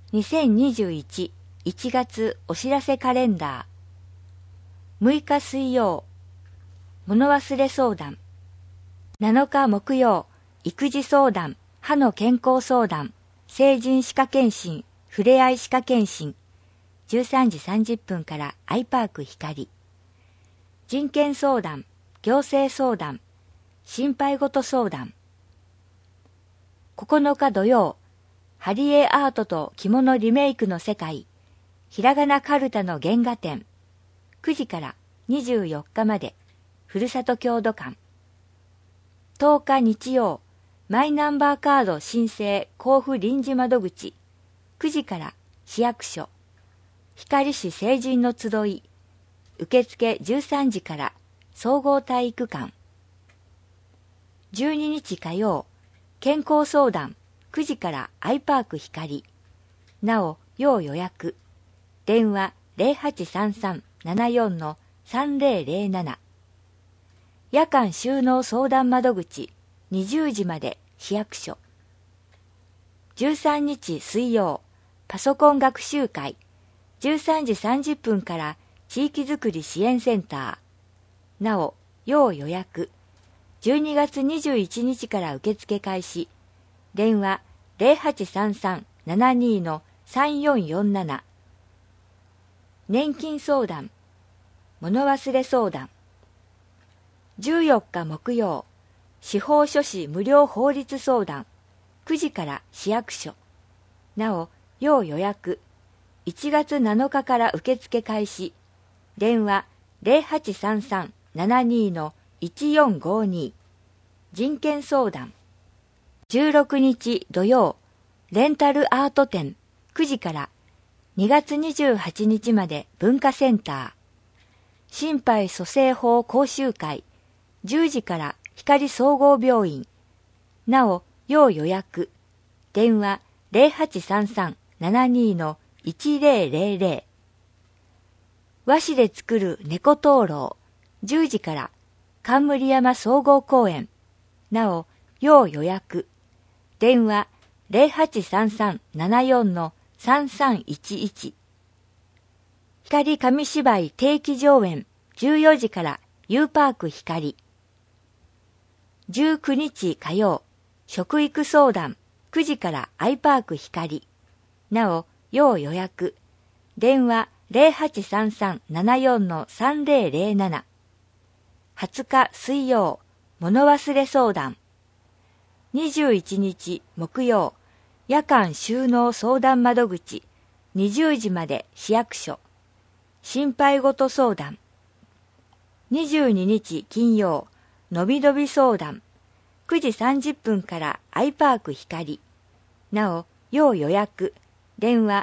2021 1月お知らせカレンダー。6日水曜、物忘れ相談。7日木曜、育児相談、歯の健康相談、成人歯科検診、ふれあい歯科検診。13時30分からアイパーク光。人権相談、行政相談、心配事相談。9日土曜、ハリエアートと着物リメイクの世界、ひらがなかるたの原画展、9時から24日まで、ふるさと郷土館。10日日曜、マイナンバーカード申請交付臨時窓口、9時から市役所、光市成人の集い、受付13時から総合体育館。12日火曜、健康相談、9時からアイパーク光。なお、要予約。電話 0833-74-3007。夜間収納相談窓口、20時まで市役所。13日水曜、パソコン学習会。13時30分から地域づくり支援センター。なお、要予約。12月21日から受付開始。電話 0833-72-3447。年金相談、物忘れ相談。14日木曜、司法書士無料法律相談、9時から市役所。なお、要予約。1月7日から受付開始。電話 0833-72-1452。人権相談。16日土曜、レンタルアート展、9時から2月28日まで文化センター。心肺蘇生法講習会、10時から光総合病院。なお、要予約。電話 0833-72-1000。和紙で作る猫灯籠、10時から冠山総合公園。なお、要予約。電話 0833-74-3311。光紙芝居定期上演、14時から U パーク光。19日火曜、食育相談、9時からアイパーク光。なお、要予約。電話 0833-74-3007。20日水曜、物忘れ相談。21日木曜、夜間収納相談窓口、20時まで市役所。心配事相談。22日金曜、のびのび相談。9時30分からアイパーク光。なお、要予約。電話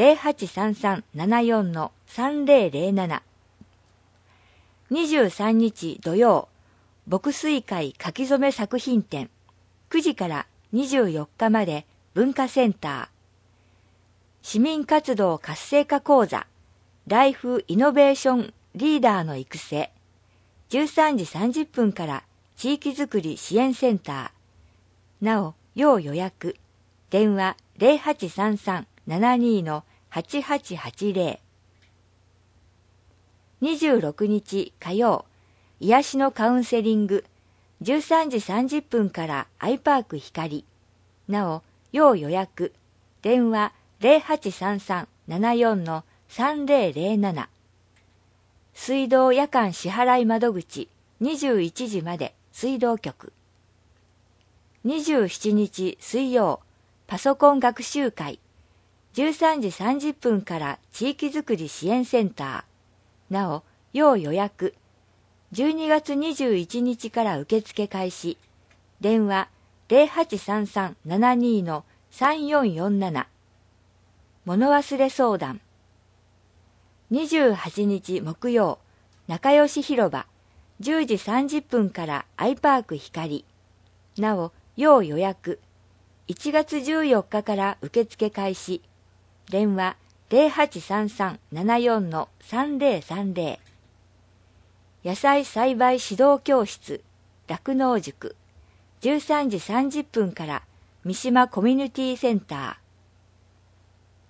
0833-74-3007。23日土曜、牧水会書き初め作品展。9時から24日まで文化センター。市民活動活性化講座、ライフイノベーションリーダーの育成。13時30分から地域づくり支援センター。なお、要予約。電話 0833-72-8880。26日火曜、癒しのカウンセリング。13時30分からアイパーク光。なお、要予約。電話 0833-74-3007。水道夜間支払い窓口、21時まで水道局。27日水曜、パソコン学習会。13時30分から地域づくり支援センター。なお、要予約。12月21日から受付開始。電話 0833-72-3447。物忘れ相談。28日木曜、仲良し広場。10時30分からアイパーク光。なお、要予約。1月14日から受付開始。電話 0833-74-3030。野菜栽培指導教室、酪農塾。13時30分から三島コミュニティセンタ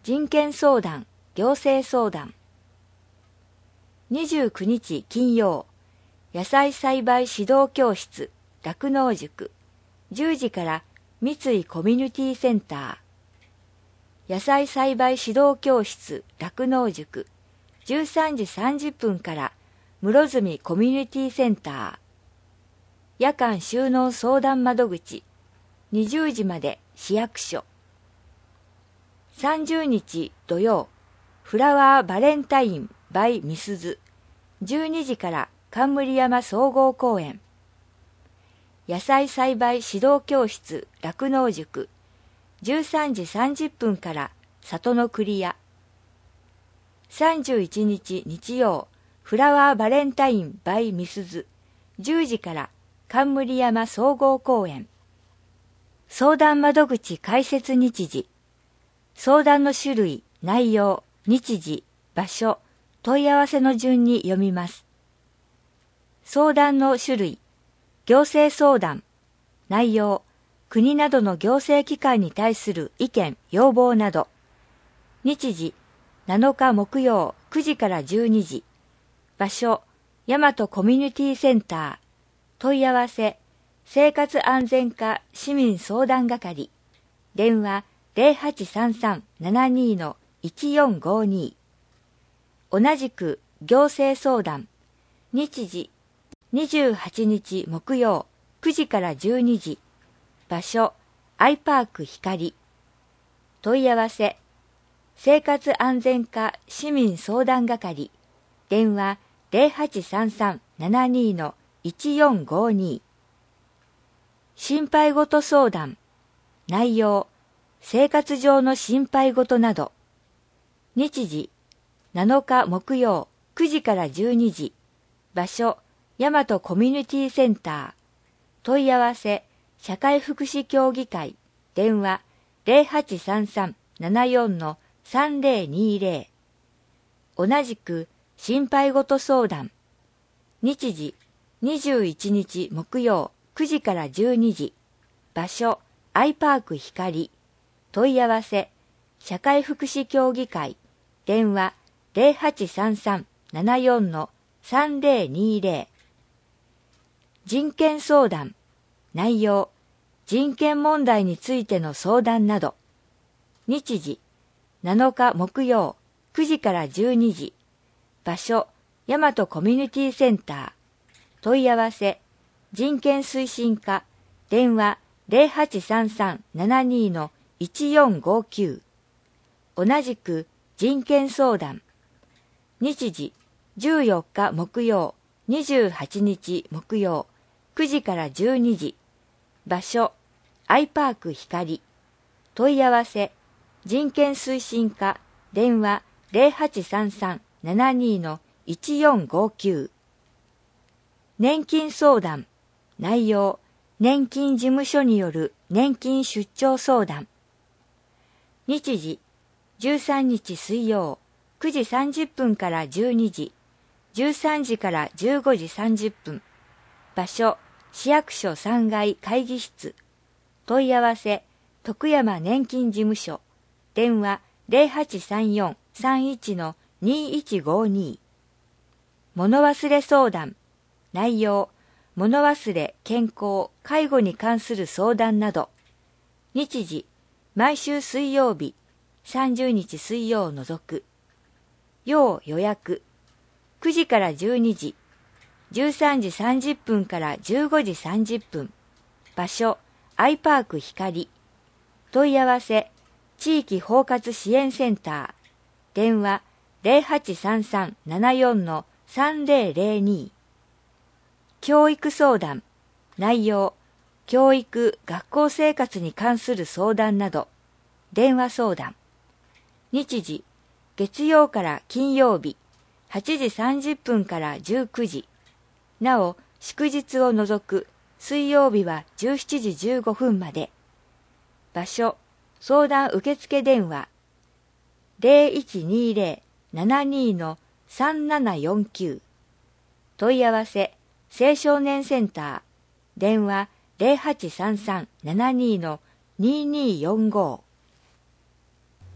人権相談、行政相談。29日金曜、野菜栽培指導教室、酪農塾、10時から三井コミュニティセンター。野菜栽培指導教室、酪農塾、13時30分から室積コミュニティセンター。夜間収納相談窓口、20時まで市役所。30日土曜、フラワーバレンタイン by みすず、12時から冠山総合公園。野菜栽培指導教室酪農塾、13時30分から里の栗屋。31日日曜、フラワーバレンタイン by みすず、10時から冠山総合公園。相談窓口開設日時。相談の種類、内容、日時、場所、問い合わせの順に読みます。相談の種類、行政相談、内容、国などの行政機関に対する意見、要望など。日時、7日木曜9時から12時。場所、大和コミュニティセンター。問い合わせ、生活安全課市民相談係。電話、0833-72-1452。同じく行政相談。日時、28日木曜9時から12時。場所、アイパーク光。問い合わせ、生活安全課市民相談係。電話、0833-72-1452。心配事相談。内容、生活上の心配事など。日時、7日木曜9時から12時。場所、大和コミュニティセンター。問い合わせ、社会福祉協議会。電話、0833-74-3020。同じく、心配事相談。日時、21日木曜9時から12時。場所、アイパーク光。問い合わせ、社会福祉協議会。電話、0833-74-3020。人権相談。内容、人権問題についての相談など。日時、7日木曜9時から12時。場所、大和コミュニティセンター。問い合わせ、人権推進課。電話、0833-72-1459。同じく人権相談。日時、14日木曜、28日木曜、9時から12時。場所、アイパーク光。問い合わせ、人権推進課。電話、0833-72-1459。年金相談。内容、年金事務所による年金出張相談。日時、13日水曜、9時30分から12時、13時から15時30分。場所、市役所3階会議室。問い合わせ、徳山年金事務所。電話、0834-31-2152。物忘れ相談。内容、物忘れ、健康、介護に関する相談など。日時、毎週水曜日、30日水曜を除く。要予約。9時から12時。13時30分から15時30分。場所、アイパーク光。問い合わせ、地域包括支援センター。電話、0833-74-3002。教育相談。内容、教育・学校生活に関する相談など。電話相談。日時、月曜から金曜日、8時30分から19時。なお、祝日を除く水曜日は17時15分まで。場所、相談受付電話、0120-72-3749。問い合わせ、青少年センター。電話、0833-72-2245。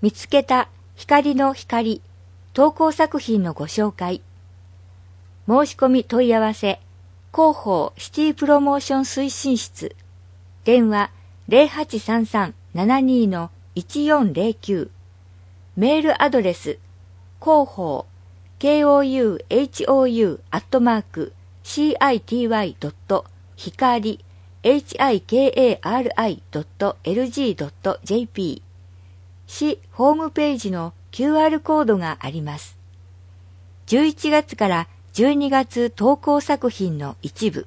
見つけた光の光投稿作品のご紹介。申し込み問い合わせ、広報シティプロモーション推進室。電話 0833-72-1409。メールアドレス、広報、KOUHOU@city.hikari hikari.lg.jp 市ホームページの QR コードがあります。11月から12月投稿作品の一部。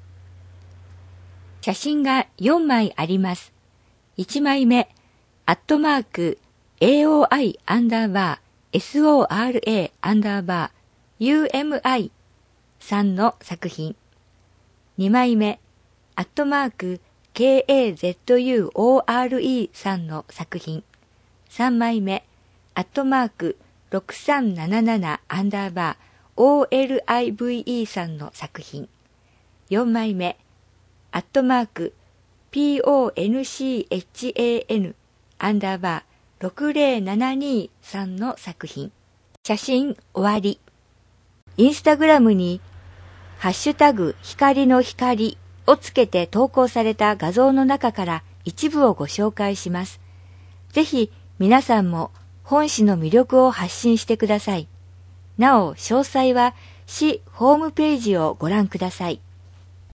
写真が4枚あります。1枚目、@AOI_SORA_UMI さんの作品。2枚目、@KAZUORE さんの作品。3枚目、@6377_OLIVE さんの作品。4枚目、@PONCHAN_6072 さんの作品。写真終わり。インスタグラムにハッシュタグ光の光をつけて投稿された画像の中から一部をご紹介します。ぜひ皆さんも本市の魅力を発信してください。なお詳細は市ホームページをご覧ください。